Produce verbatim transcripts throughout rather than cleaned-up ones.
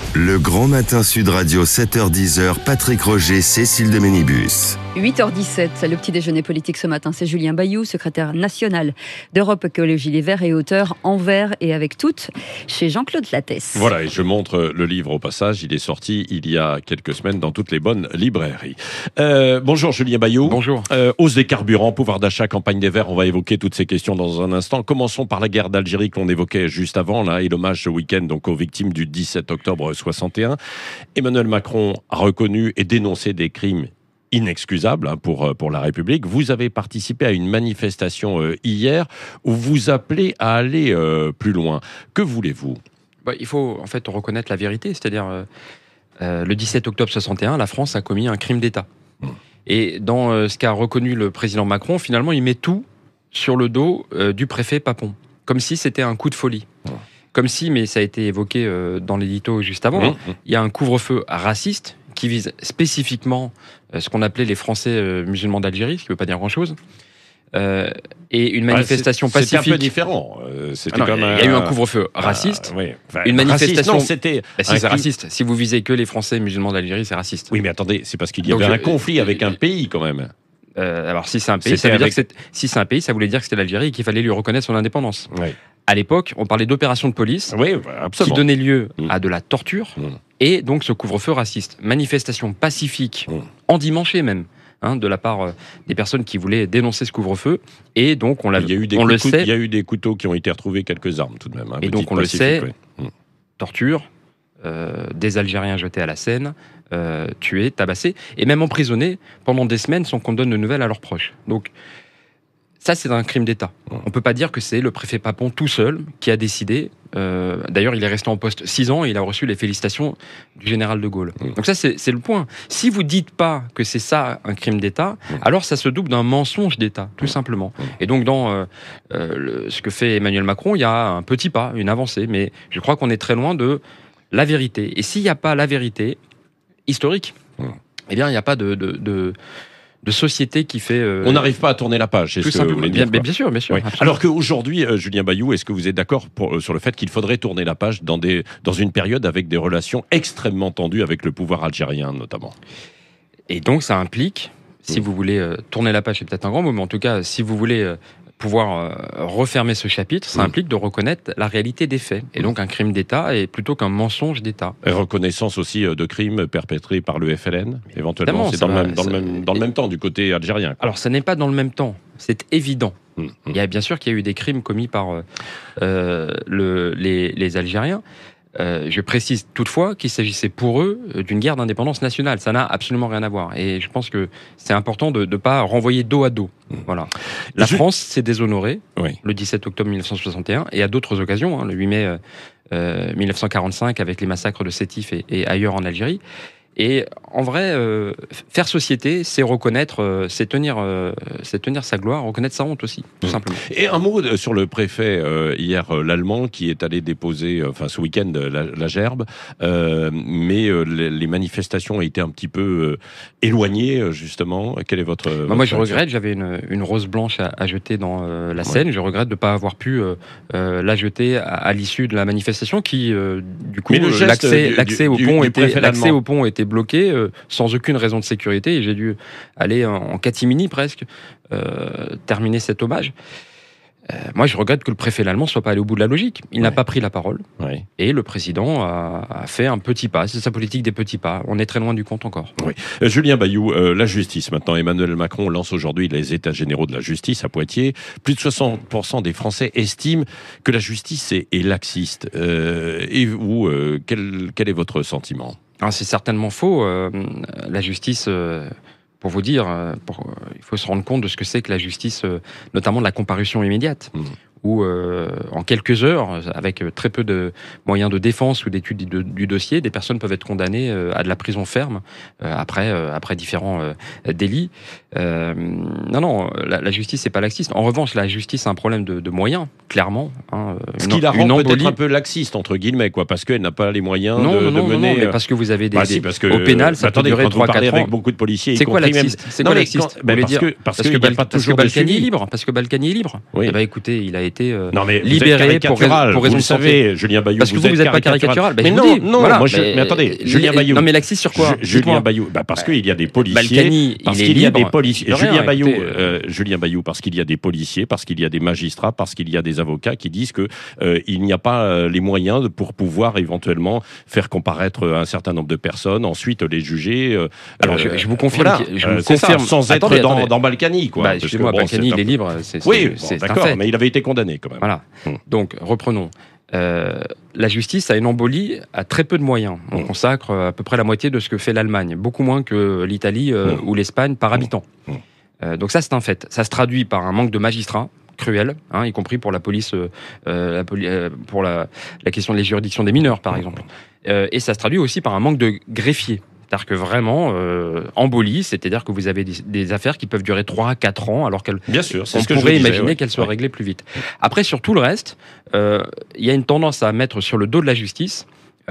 Le Grand Matin Sud Radio, sept heures dix, Patrick Roger, Cécile de Ménibus. huit heures dix-sept, le petit déjeuner politique ce matin, c'est Julien Bayou, secrétaire national d'Europe Écologie Les Verts et auteur Envers et avec toutes chez Jean-Claude Lattès. Voilà, et je montre le livre au passage, il est sorti il y a quelques semaines dans toutes les bonnes librairies. Euh, bonjour Julien Bayou. Bonjour. Euh, hausse des carburants, pouvoir d'achat, campagne des Verts, on va évoquer toutes ces questions dans un instant. Commençons par la guerre d'Algérie qu'on évoquait juste avant, là, et l'hommage ce week-end donc aux victimes du dix-sept octobre soixante et un. Emmanuel Macron a reconnu et dénoncé des crimes inexcusable pour, pour la République. Vous avez participé à une manifestation euh, hier où vous appelez à aller euh, plus loin. Que voulez-vous ? bah, Il faut en fait reconnaître la vérité, c'est-à-dire euh, euh, le dix-sept octobre soixante et un, la France a commis un crime d'État. Mmh. Et dans euh, ce qu'a reconnu le président Macron, finalement, il met tout sur le dos euh, du préfet Papon, comme si c'était un coup de folie. Mmh. Comme si, mais ça a été évoqué euh, dans l'édito juste avant, mmh. il y a un couvre-feu raciste qui vise spécifiquement euh, ce qu'on appelait les Français euh, musulmans d'Algérie, ce qui ne veut pas dire grand-chose, euh, et une manifestation ah, c'est, pacifique. C'était un peu différent. Euh, c'était ah non, comme il y a un... eu un couvre-feu raciste, ah, oui. enfin, une manifestation. Raciste, non, c'était. Bah, si, c'est crime... raciste. Si vous visez que les Français musulmans d'Algérie, c'est raciste. Oui, mais attendez, c'est parce qu'il y avait Donc, un conflit euh, avec un pays quand même. Euh, alors, si c'est un pays, ça veut avec... dire que c'est... si c'est un pays, ça voulait dire que c'était l'Algérie et qu'il fallait lui reconnaître son indépendance. Oui. À l'époque, on parlait d'opérations de police oui, qui donnaient lieu mmh. à de la torture mmh. et donc ce couvre-feu raciste. Manifestation pacifique, mmh. endimanchée même, hein, de la part euh, des personnes qui voulaient dénoncer ce couvre-feu. Et donc, on, l'a, il y a eu des on le couteaux, sait. Il y a eu des couteaux qui ont été retrouvés, quelques armes tout de même. Hein, et donc, on le sait, oui. mmh. torture, euh, des Algériens jetés à la Seine, euh, tués, tabassés, et même emprisonnés pendant des semaines sans qu'on donne de nouvelles à leurs proches. Donc, ça, c'est un crime d'État. On ne peut pas dire que c'est le préfet Papon tout seul qui a décidé. Euh, d'ailleurs, il est resté en poste six ans et il a reçu les félicitations du général de Gaulle. Mmh. Donc ça, c'est, c'est le point. Si vous ne dites pas que c'est ça un crime d'État, mmh. alors ça se double d'un mensonge d'État, tout mmh. simplement. Mmh. Et donc, dans euh, euh, le, ce que fait Emmanuel Macron, il y a un petit pas, une avancée. Mais je crois qu'on est très loin de la vérité. Et s'il n'y a pas la vérité historique, mmh. eh bien, il n'y a pas de... de, de de société qui fait... Euh, on n'arrive pas à tourner la page, c'est tout ce que vous voulez dire. Bien, bien sûr, bien sûr. Oui. Alors qu'aujourd'hui, euh, Julien Bayou, est-ce que vous êtes d'accord pour, euh, sur le fait qu'il faudrait tourner la page dans, des, dans une période avec des relations extrêmement tendues avec le pouvoir algérien, notamment ? Et donc, ça implique, si mmh. vous voulez euh, tourner la page, c'est peut-être un grand mot, mais en tout cas, si vous voulez... Euh, pouvoir euh, refermer ce chapitre, ça mmh. implique de reconnaître la réalité des faits. Et donc un crime d'État est plutôt qu'un mensonge d'État. Et reconnaissance aussi de crimes perpétrés par le F L N, éventuellement. Évidemment, c'est dans, va, le même, dans, ça, le même, dans le même temps, du côté algérien. Quoi. Alors, ça n'est pas dans le même temps, c'est évident. Mmh. Il y a bien sûr qu'il y a eu des crimes commis par euh, le, les, les Algériens. Euh, je précise toutefois qu'il s'agissait pour eux d'une guerre d'indépendance nationale. Ça n'a absolument rien à voir. Et je pense que c'est important de ne pas renvoyer dos à dos. Voilà. La je... France s'est déshonorée oui. le dix-sept octobre mille neuf cent soixante et un et à d'autres occasions, hein, le huit mai euh, mille neuf cent quarante-cinq avec les massacres de Sétif et, et ailleurs en Algérie. Et en vrai, euh, faire société, c'est reconnaître, euh, c'est tenir, euh, c'est tenir sa gloire, reconnaître sa honte aussi, tout mmh. simplement. Et un mot sur le préfet euh, hier, euh, l'allemand, qui est allé déposer, euh, enfin ce week-end, la, la gerbe, euh, mais euh, les, les manifestations ont été un petit peu euh, éloignées, justement. Quel est votre... Bah, votre moi, je regrette, j'avais une, une rose blanche à, à jeter dans euh, la Seine. Ouais. Je regrette de ne pas avoir pu euh, euh, la jeter à, à l'issue de la manifestation, qui, euh, du coup, euh, l'accès, du, l'accès, du, au pont du, était, du l'accès au pont était bloqué euh, sans aucune raison de sécurité et j'ai dû aller en, en catimini presque euh, terminer cet hommage. Euh, moi, je regrette que le préfet allemand ne soit pas allé au bout de la logique. Il ouais. n'a pas pris la parole. Ouais. Et le président a, a fait un petit pas. C'est sa politique des petits pas. On est très loin du compte encore. Oui. Euh, Julien Bayou, euh, la justice. Maintenant, Emmanuel Macron lance aujourd'hui les états généraux de la justice à Poitiers. Plus de soixante pour cent des Français estiment que la justice est, est laxiste. Euh, et vous, euh, quel, quel est votre sentiment ? Alors, c'est certainement faux. Euh, la justice... Euh Pour vous dire, pour, il faut se rendre compte de ce que c'est que la justice, notamment de la comparution immédiate, mmh. où euh, en quelques heures, avec très peu de moyens de défense ou d'étude du, du dossier, des personnes peuvent être condamnées à de la prison ferme euh, après, euh, après différents euh, délits. Euh, non, non, la, la justice n'est pas laxiste. En revanche, la justice a un problème de, de moyens, clairement. Hein, ce qui la rend peut-être embolie. Un peu laxiste, entre guillemets, quoi, parce qu'elle n'a pas les moyens non, de, non, non, de mener... Non, non, mais parce que vous avez des... Bah, si, parce que, au pénal, ça attendez, peut durer trois à quatre ans. Avec beaucoup de policiers, c'est quoi laxiste même... C'est quoi laxiste ben parce, dire, que, parce, parce que, que, Bal- pas parce que Balkany est libre. Parce que Balkany est libre. Oui. Eh ben, écoutez, il a été euh, non, mais libéré pour, rais- pour raison de santé. Savez, Julien Bayou, parce que vous, vous n'êtes pas caricatural. Bah, mais non, dis, non, voilà, moi, je, mais, mais attendez, Julien Bayou. Non, mais laxiste sur quoi? Je, Julien Bayou, bah parce qu'il y a des policiers. Balkany, parce il est qu'il y a des libre. policiers. De rien, Julien Bayou, écoutez, euh, Julien Bayou, parce qu'il y a des policiers, parce qu'il y a des magistrats, parce qu'il y a des avocats qui disent que euh, il n'y a pas euh, les moyens de, pour pouvoir éventuellement faire comparaître un certain nombre de personnes, ensuite les juger. Euh, Alors, je, je vous confirme, voilà, je vous euh, confirme ça, sans attendez, être dans, attendez. dans Balkany, quoi. Bah, Parce que, excusez-moi, bon, Balkany, c'est un- il est libre. C'est, Oui, c'est, bon, c'est un d'accord, fait. mais il avait été condamné quand même. Voilà. Hum. Donc, reprenons. Euh, la justice a une embolie à très peu de moyens. On Mmh. consacre à peu près la moitié de ce que fait l'Allemagne, beaucoup moins que l'Italie euh, Mmh. ou l'Espagne par Mmh. habitant. Mmh. Euh, donc ça, c'est un fait. Ça se traduit par un manque de magistrats cruel, hein, y compris pour la police, euh, la poli- euh, pour la, la question des juridictions des mineurs, par exemple. Euh, et ça se traduit aussi par un manque de greffiers. C'est-à-dire que vraiment, euh, embolie, c'est-à-dire que vous avez des, des affaires qui peuvent durer trois à quatre ans, alors qu'elles Bien sûr, c'est on ce que je pourrait vous disais, imaginer ouais. qu'elles soient Ouais. réglées plus vite. Après, sur tout le reste, euh, il y a une tendance à mettre sur le dos de la justice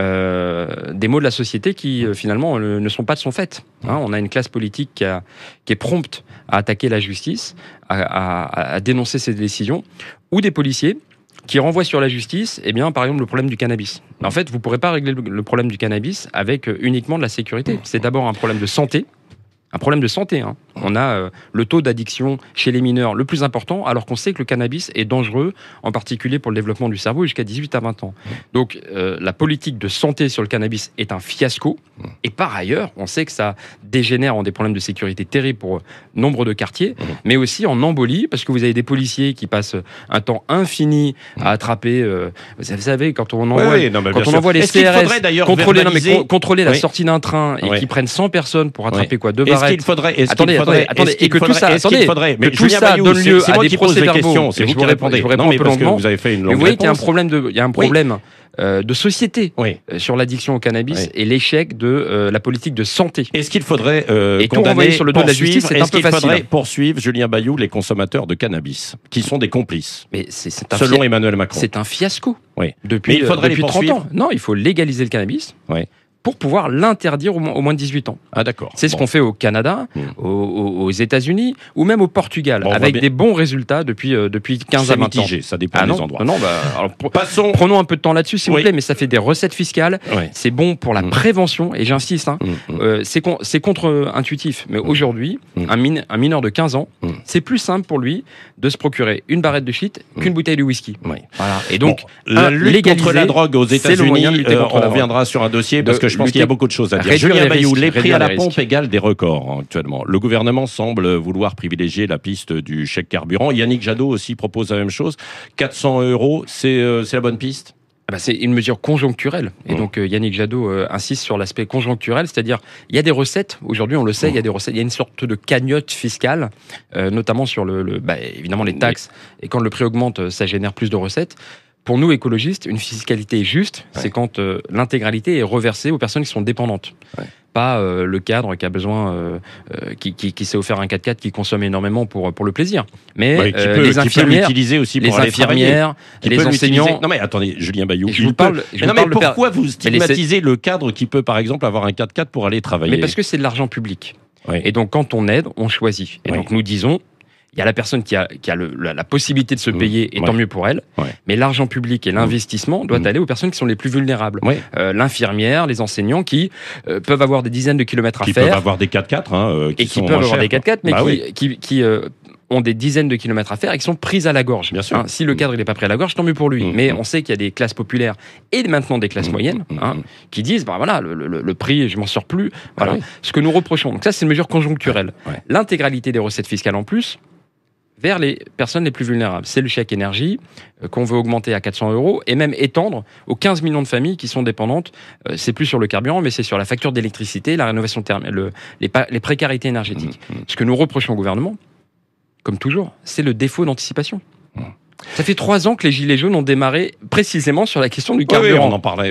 euh, des maux de la société qui, euh, finalement, euh, ne sont pas de son fait. Hein, on a une classe politique qui, a, qui est prompte à attaquer la justice, à, à- à dénoncer ses décisions, ou des policiers qui renvoient sur la justice, eh bien, par exemple, le problème du cannabis. En fait, vous ne pourrez pas régler le, le problème du cannabis avec euh, uniquement de la sécurité. C'est d'abord un problème de santé. Un problème de santé. Hein. On a euh, le taux d'addiction chez les mineurs le plus important, alors qu'on sait que le cannabis est dangereux, en particulier pour le développement du cerveau, jusqu'à dix-huit à vingt ans. Donc, euh, la politique de santé sur le cannabis est un fiasco. Et par ailleurs, on sait que ça dégénère en des problèmes de sécurité terribles pour nombre de quartiers, mais aussi en embolie, parce que vous avez des policiers qui passent un temps infini à attraper. Euh, vous savez, quand on envoie, Oui, oui, non, mais quand bien on sûr. envoie les Est-ce qu'il C R faudrait S d'ailleurs contrôler, non, mais verbaliser- con- contrôler la Oui. sortie d'un train et Oui. qui prennent cent personnes pour attraper Oui. quoi, deux Est-ce barrettes. qu'il faudrait, est-ce Attendez, qu'il faudrait, attendez, attendez, est-ce qu'il et que tout faudrait- ça, est-ce qu'il attendez, faudrait- que mais tout Julien ça Bayou, donne c'est- lieu c'est à moi des qui pose les procès-verbaux. questions, c'est Et vous je qui vous réponds- répondez. je vous réponds Non, un mais peu parce que longuement. vous avez fait une Mais longue vous voyez qu'il y a un réponse. problème de, il y a un problème euh, de société Oui. euh, sur l'addiction au cannabis Oui. et l'échec de euh, la politique de santé. Est-ce qu'il faudrait euh, Et tout condamner, renvoyer sur le dos de la justice, poursuivre- c'est un est-ce peu qu'il facile. faudrait poursuivre, Julien Bayou, les consommateurs de cannabis, qui sont des complices, Mais c'est c'est un, selon fia- Emmanuel Macron? c'est un fiasco. Oui. Depuis, Mais il faudrait euh, depuis les trente ans. poursuivre. Non, il faut légaliser le cannabis Oui. pour pouvoir l'interdire au moins, au moins de dix-huit ans. Ah d'accord. C'est ce Bon. qu'on fait au Canada, Hmm. aux, aux- aux États-Unis ou même au Portugal, Bon, on voit avec bien. des bons résultats depuis, euh, depuis quinze à C'est vingt ans. mitigé, ça dépend Ah des non, endroits. non, bah, alors, pr- Passons. prenons un peu de temps là-dessus, s'il Oui. vous plaît, mais ça fait des recettes fiscales. Oui. C'est bon pour la Mm. prévention, et j'insiste, hein, Mm, mm. euh, c'est con- c'est contre-intuitif. Mais aujourd'hui, Mm. un, min- un mineur de quinze ans, Mm. c'est plus simple pour lui de se procurer une barrette de shit qu'une bouteille de whisky. Oui. Voilà. Et donc, Bon, la un, lutte légaliser, contre la drogue aux c'est le moyen de États-Unis, lutter euh, contre on la drogue. reviendra sur un dossier parce De que je pense qu'il y a lutter- beaucoup de choses à dire. réduire Julien les Bayou, risques, les prix réduire à la les pompe risques. égalent des records hein, actuellement. Le gouvernement semble vouloir privilégier la piste du chèque carburant. Yannick Jadot aussi propose la même chose. quatre cents euros, c'est euh, c'est la bonne piste? Ah bah, c'est une mesure conjoncturelle. Et Mmh. donc, euh, Yannick Jadot euh, insiste sur l'aspect conjoncturel, c'est-à-dire, il y a des recettes, aujourd'hui on le sait, il y a des recettes, il y a une sorte de cagnotte fiscale, euh, notamment sur le, le- bah, évidemment les taxes. Et quand le prix augmente, euh, ça génère plus de recettes. Pour nous, écologistes, une fiscalité juste, Ouais. c'est quand euh, l'intégralité est reversée aux personnes qui sont dépendantes. Ouais. Pas euh, le cadre qui a besoin, euh, euh, qui, qui, qui s'est offert un quatre quatre, qui consomme énormément pour, pour le plaisir. Mais Ouais, qui euh, peut, les qui peut infirmières, l'utiliser aussi les pour aller travailler. infirmières, Qui les peut l'utiliser- enseignants. Non mais attendez, Julien Bayou. Et je il vous peut- parle, je Mais vous non mais parle de per- pourquoi vous Mais les- stigmatisez le cadre qui peut par exemple avoir un quatre quatre pour aller travailler? Mais parce que c'est de l'argent public. Oui. Et donc, quand on aide, on choisit. Et Oui. donc, nous disons, il y a la personne qui a, qui a le- la, la possibilité de se Mmh. payer, et Ouais. tant mieux pour elle. Ouais. Mais l'argent public et l'investissement doit Mmh. aller aux personnes qui sont les plus vulnérables. Oui. Euh, L'infirmière, les enseignants qui euh, peuvent avoir des dizaines de kilomètres à Qui peuvent faire. avoir des quatre quatre, hein, euh, qui Et qui sont peuvent moins avoir chers, des quatre quatre, mais Bah qui, oui. qui, qui, euh, ont des dizaines de kilomètres à faire et qui sont prises à la gorge. Bien sûr. Hein, si le cadre n'est pas pris à la gorge, tant mieux pour lui. Mmh. Mais on sait qu'il y a des classes populaires et maintenant des classes Mmh. moyennes Mmh. hein, qui disent, bah voilà, le, le- le prix, je m'en sors plus. Voilà, Ah oui. ce que nous reprochons. Donc ça, c'est une mesure conjoncturelle. Ouais, ouais. L'intégralité des recettes fiscales en plus vers les personnes les plus vulnérables. C'est le chèque énergie euh, qu'on veut augmenter à quatre cents euros et même étendre aux quinze millions de familles qui sont dépendantes. Euh, c'est plus sur le carburant, mais c'est sur la facture d'électricité, la rénovation thermique, le, les, pa- les précarités énergétiques. Mmh, mmh. Ce que nous reprochons au gouvernement, comme toujours, c'est le défaut d'anticipation. Mmh. Ça fait trois ans que les Gilets jaunes ont démarré précisément sur la question du Oui, oui, carburant. on en parlait. Oui.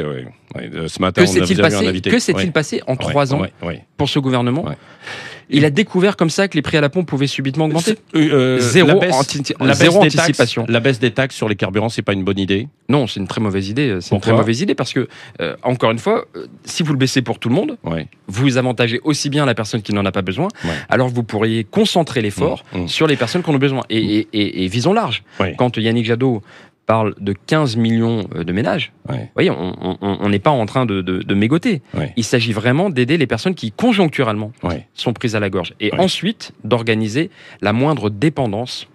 Ouais, ce matin, Que on s'est-il a passé, un invité. que s'est-il Ouais. passé en Ouais, trois ans ouais, ouais. pour ce gouvernement? Ouais. Il a découvert comme ça que les prix à la pompe pouvaient subitement augmenter. Euh, Zéro, la baisse, anti- la baisse zéro des anticipation. Taxes, la baisse des taxes sur les carburants, c'est pas une bonne idée. Non, c'est une très mauvaise idée. C'est une Pourquoi très mauvaise idée parce que, euh, encore une fois, euh, si vous le baissez pour tout le monde, Ouais. vous avantagez aussi bien la personne qui n'en a pas besoin. Ouais. Alors vous pourriez concentrer l'effort Mmh, mmh. sur les personnes qui en ont besoin. Et, et, et, et visons large. Ouais. Quand Yannick Jadot parle de quinze millions de ménages, Ouais. vous voyez, on n'est pas en train de, de, de mégoter. Ouais. Il s'agit vraiment d'aider les personnes qui, conjoncturellement, Ouais. sont prises à la gorge. Et Ouais. ensuite, d'organiser la moindre dépendance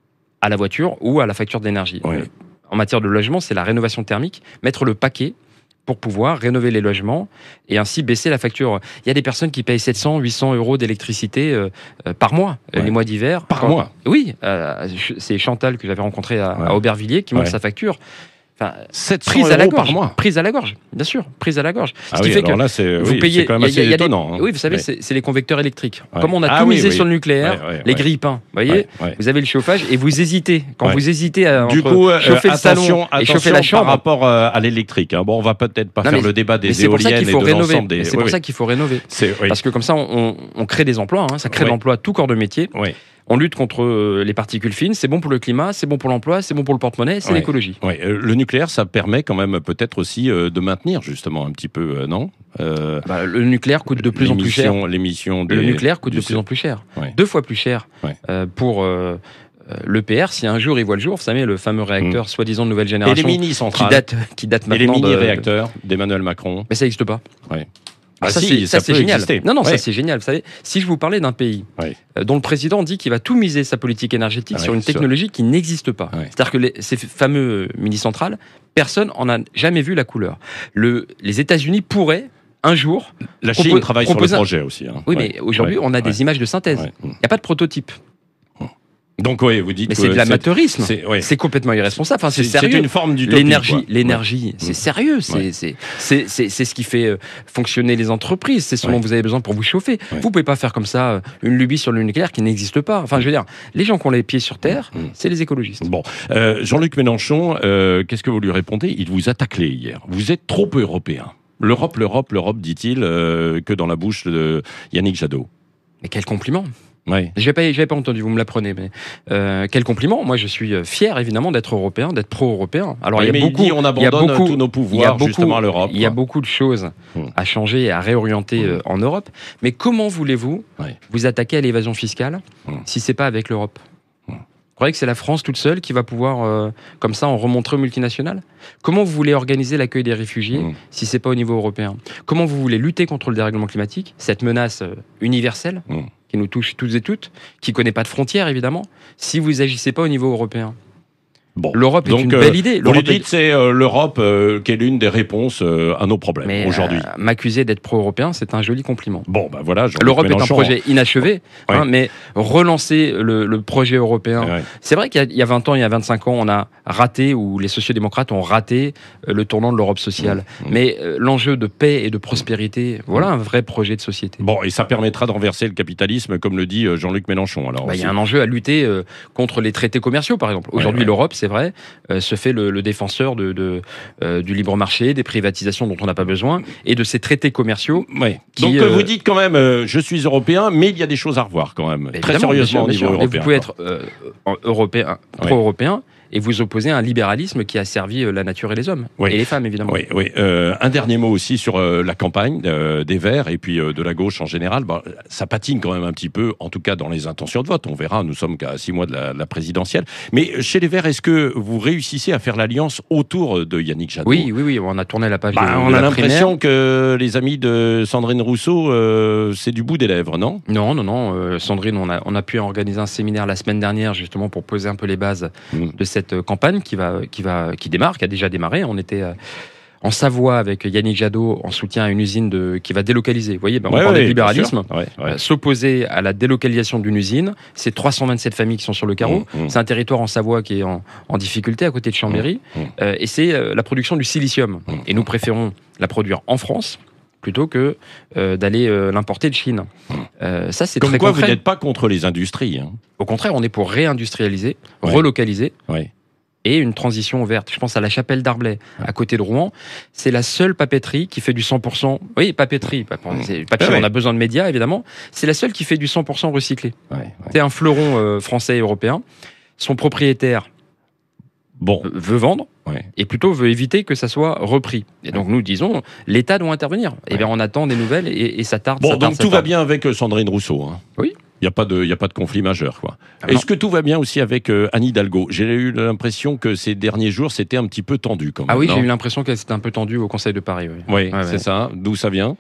à la voiture ou à la facture d'énergie. Ouais. Euh, En matière de logement, c'est la rénovation thermique, mettre le paquet pour pouvoir rénover les logements et ainsi baisser la facture. Il y a des personnes qui payent sept cents, huit cents euros d'électricité euh, euh, par mois, Ouais. les mois d'hiver. Par Quand- mois Oui, euh, c'est Chantal que j'avais rencontré à, Ouais. à Aubervilliers qui montre Ouais. sa facture. Enfin, sept cents prise à la euros par gorge, mois. prise à la gorge, bien sûr, prise à la gorge. Ah Ce qui oui, fait alors que là, c'est vous oui, payez. c'est quand même il y a- assez il y a des- étonnant. hein. Oui, vous savez, Ouais. c'est c'est les convecteurs électriques. Ouais. Comme on a Ah tout oui, misé oui. sur le nucléaire, Ouais, ouais, les ouais. grille-pains, vous voyez, Ouais, ouais. vous avez le chauffage et vous hésitez. Quand Ouais. vous hésitez à Du entre coup, euh, chauffer le attention, salon et attention chauffer la chambre. par rapport euh, à l'électrique. hein. Bon, on va peut-être pas Non, faire mais- le débat des Mais c'est pour ça éoliennes qu'il et faut de rénover. l'ensemble des. Mais C'est Oui, pour ça oui. qu'il faut rénover. C'est oui. Parce que comme ça, on, on crée des emplois, hein, ça crée Oui. de l'emploi à tout corps de métier. Oui. On lutte contre euh, les particules fines, c'est bon pour le climat, c'est bon pour l'emploi, c'est bon pour le porte-monnaie, c'est Ouais. l'écologie. Oui, euh, le nucléaire, ça permet quand même peut-être aussi euh, de maintenir justement un petit peu, euh, non euh, Bah, le nucléaire coûte de plus en plus cher. l'émission- L'émission des... Le nucléaire coûte du- de plus en plus cher. Ouais. Deux fois plus cher Ouais. euh, pour euh, euh, l'E P R. Si un jour il voit le jour, vous savez, le fameux réacteur soi-disant de nouvelle Et les génération qui mini-centrales. date, qui date Et les maintenant de- mini-réacteurs d'Emmanuel Macron. Mais ça n'existe pas. Ouais. Ah, Ah ça, si, c'est, ça, ça c'est peut génial. exister. Non, non, Ouais. ça c'est génial. Vous savez, si je vous parlais d'un pays Ouais. euh, dont le président dit qu'il va tout miser sa politique énergétique Ah sur ouais, une sur- technologie qui n'existe pas. Ouais. C'est-à-dire que les- ces fameux mini-centrales, personne en a jamais vu la couleur. Le, les États-Unis pourraient un jour. La Propo- Chine travaille proposer- sur le projet aussi. hein. Oui, Ouais. mais aujourd'hui, Ouais. on a des Ouais. images de synthèse. Ouais. Il n'y a pas de prototype. Donc oui, vous dites Mais que c'est de l'amateurisme. c'est ouais. C'est complètement irresponsable. Enfin, c'est C'est- sérieux. c'est une forme d'utopie. L'énergie, quoi. l'énergie, c'est Mm. sérieux. C'est Ouais. c'est c'est c'est c'est ce qui fait euh, fonctionner les entreprises. C'est ce Ouais. dont vous avez besoin pour vous chauffer. Ouais. Vous pouvez pas faire comme ça euh, une lubie sur le nucléaire qui n'existe pas. Enfin, je veux dire, les gens qui ont les pieds sur terre, Mm. c'est les écologistes. Bon, euh, Jean-Luc Mélenchon, euh, qu'est-ce que vous lui répondez? Il vous a taclé hier. Vous êtes trop européen. L'Europe, l'Europe, l'Europe, dit-il, euh, que dans la bouche de Yannick Jadot. Mais quel compliment. Ouais. J'ai pas, j'avais pas entendu, vous me l'apprenez, mais euh, quel compliment. Moi, je suis euh, fier, évidemment, d'être européen, d'être pro-européen. Alors, Oui, il y mais a beaucoup, il dit on il y a abandonne beaucoup- tous nos il y a pouvoirs beaucoup- justement à l'Europe. Il y a quoi. beaucoup de choses Mm. à changer et à réorienter Mm. euh, en Europe. Mais comment voulez-vous Ouais. vous attaquer à l'évasion fiscale Mm. si c'est pas avec l'Europe? Mm. Vous croyez que c'est la France toute seule qui va pouvoir, euh, comme ça, en remontrer aux multinationales? Comment vous voulez organiser l'accueil des réfugiés Mm. si c'est pas au niveau européen? Comment vous voulez lutter contre le dérèglement climatique, cette menace euh, universelle Mm. qui nous touche toutes et toutes, qui connaît pas de frontières évidemment, si vous agissez pas au niveau européen? Bon. L'Europe est Donc, une euh, belle idée. Vous lui L'Europe est- dites c'est euh, l'Europe euh, qui est l'une des réponses euh, à nos problèmes Mais aujourd'hui. euh, m'accuser d'être pro-européen, c'est un joli compliment. Bon, ben voilà. Jean-Luc L'Europe est un Mélenchon. projet inachevé, Ouais. hein, mais relancer le, le projet européen. Ouais. C'est vrai qu'il y a- il y a vingt ans, il y a vingt-cinq ans, on a raté, ou les sociodémocrates ont raté euh, le tournant de l'Europe sociale. Mmh. Mais euh, l'enjeu de paix et de prospérité, voilà un vrai projet de société. Bon, et ça permettra de renverser le capitalisme, comme le dit euh, Jean-Luc Mélenchon. Alors, Bah, il y aussi. a un enjeu à lutter euh, contre les traités commerciaux, par exemple. Aujourd'hui, ouais. l'Europe, c'est vrai, euh, se fait le, le défenseur de, de, euh, du libre marché, des privatisations dont on n'a pas besoin, et de ces traités commerciaux. Ouais. qui, Donc euh, vous dites quand même, euh, je suis européen, mais il y a des choses à revoir quand même, très Évidemment, bien sérieusement sûr, au bien niveau sûr. Mais européen. vous pouvez quoi. être euh, en- européen, pro-européen, et vous opposer à un libéralisme qui a servi euh, la nature et les hommes, Oui. et les femmes, évidemment. Oui, oui. Euh, un dernier mot aussi sur euh, la campagne euh, des Verts et puis euh, de la gauche en général. Bah, ça patine quand même un petit peu, en tout cas dans les intentions de vote. On verra, nous sommes qu'à six mois de la, de la présidentielle. Mais chez les Verts, est-ce que vous réussissez à faire l'alliance autour de Yannick Jadot? Oui, oui, oui, on a tourné la page Bah, de, on de a la l'impression primaire. que les amis de Sandrine Rousseau, euh, c'est du bout des lèvres, non? Non, non, non. euh, Sandrine, on a, on a pu organiser un séminaire la semaine dernière, justement, pour poser un peu les bases Mm. de cette euh, campagne qui va, qui va, qui démarre, qui a déjà démarré. On était euh, en Savoie avec Yannick Jadot en soutien à une usine de, qui va délocaliser. Vous voyez, ben, on Ouais, parle ouais, de libéralisme. bien sûr. Ouais, ouais. Euh, S'opposer à la délocalisation d'une usine, c'est trois cent vingt-sept familles qui sont sur le carreau. Mmh, mmh. C'est un territoire en Savoie qui est en, en difficulté à côté de Chambéry. Mmh, mmh. Euh, et c'est euh, la production du silicium. Mmh. Et nous préférons la produire en France plutôt que euh, d'aller euh, l'importer de Chine. Euh, ça, c'est Comme très quoi, concret. vous n'êtes pas contre les industries. Hein. Au contraire, on est pour réindustrialiser, Ouais. relocaliser. Ouais. et une transition verte. Je pense à la Chapelle d'Arblay, à côté de Rouen. C'est la seule papeterie qui fait du cent pour cent... Oui, papeterie. Papier, ouais. On a besoin de médias, évidemment. C'est la seule qui fait du cent pour cent recyclé. Ouais, ouais. C'est un fleuron euh, français et européen. Son propriétaire bon. veut vendre ouais. et plutôt veut éviter que ça soit repris. Et donc nous disons, l'État doit intervenir. Et ouais. bien on attend des nouvelles et, et ça tarde. Bon, ça donc tarde, tout ça va tarde. bien avec Sandrine Rousseau. Hein. Oui. Il n'y a pas de, il y a pas de conflit majeur, quoi. Ah, Est-ce non. que tout va bien aussi avec euh, Anne Hidalgo? J'ai eu l'impression que ces derniers jours, c'était un petit peu tendu, quand même. Ah oui, non j'ai eu l'impression qu'elle s'était un peu tendue au Conseil de Paris. Oui, oui ouais, c'est ouais. ça. D'où ça vient?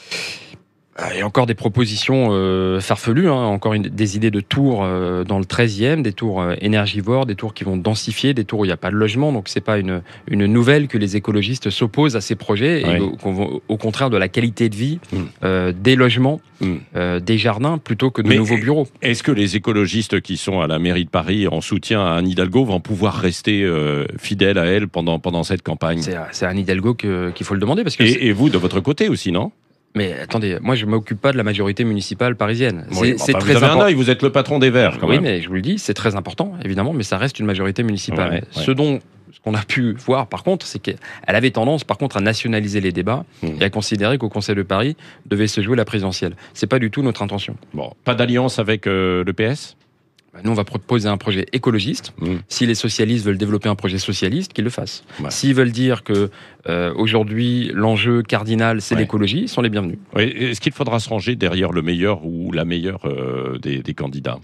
Il y a encore des propositions euh, farfelues, hein, encore une, des idées de tours euh, dans le treizième, des tours euh, énergivores, des tours qui vont densifier, des tours où il n'y a pas de logement. Donc c'est pas une, une nouvelle que les écologistes s'opposent à ces projets, ouais. et au, au, au contraire de la qualité de vie, mmh. euh, des logements, mmh. euh, des jardins, plutôt que de Mais nouveaux bureaux. Est-ce que les écologistes qui sont à la mairie de Paris en soutien à Anne Hidalgo vont pouvoir rester euh, fidèles à elle pendant, pendant cette campagne? C'est, c'est à Anne Hidalgo que, qu'il faut le demander. Parce que et, et vous, de votre côté aussi, non? Mais attendez, moi je ne m'occupe pas de la majorité municipale parisienne. Oui, c'est enfin, c'est vous très avez important. un œil, vous êtes le patron des Verts, quand oui, même. mais je vous le dis, c'est très important, évidemment, mais ça reste une majorité municipale. Ouais, ouais. Ce dont ce qu'on a pu voir, par contre, c'est qu'elle avait tendance, par contre, à nationaliser les débats mmh. et à considérer qu'au Conseil de Paris devait se jouer la présidentielle. C'est pas du tout notre intention. Bon, pas d'alliance avec euh, le P S? Nous, on va proposer un projet écologiste. Mmh. Si les socialistes veulent développer un projet socialiste, qu'ils le fassent. Ouais. S'ils veulent dire que euh, aujourd'hui l'enjeu cardinal c'est ouais. l'écologie, ils sont les bienvenus. Oui. Est-ce qu'il faudra se ranger derrière le meilleur ou la meilleure euh, des, des candidats?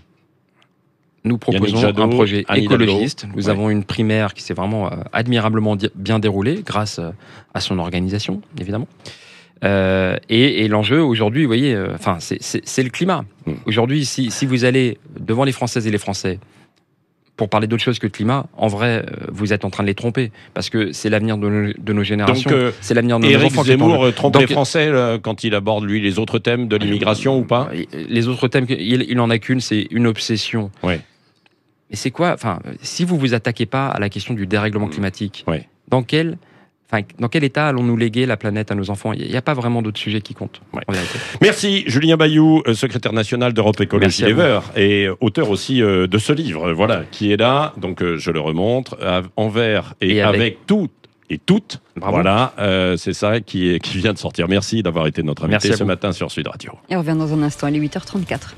Nous proposons Jadot, un projet Anne écologiste. Hidalgo. Nous ouais. avons une primaire qui s'est vraiment euh, admirablement di- bien déroulée grâce euh, à son organisation, évidemment. Euh, et, et l'enjeu aujourd'hui, vous voyez, enfin, euh, c'est, c'est, c'est le climat. Mmh. Aujourd'hui, si, si vous allez devant les Françaises et les Français pour parler d'autre chose que de climat, en vrai, euh, vous êtes en train de les tromper parce que c'est l'avenir de nos, de nos générations. Donc, euh, c'est l'avenir de nos Éric enfants. Zemmour qui trompe Donc, les Français euh, quand il aborde lui les autres thèmes de l'immigration euh, ou pas? Les autres thèmes, il, il en a qu'une, c'est une obsession. Ouais. Mais c'est quoi? Enfin, si vous vous attaquez pas à la question du dérèglement climatique, ouais. dans quel Enfin, dans quel état allons-nous léguer la planète à nos enfants? Il n'y a pas vraiment d'autres sujets qui comptent. Ouais. Merci Julien Bayou, secrétaire national d'Europe Écologie Les Verts et auteur aussi de ce livre, voilà, qui est là. Donc je le remontre en vert et, et avec, avec tout et toutes. Bravo. Voilà, euh, c'est ça qui, est, qui vient de sortir. Merci d'avoir été notre invité ce matin sur Sud Radio. Et on revient dans un instant, il est huit heures trente-quatre.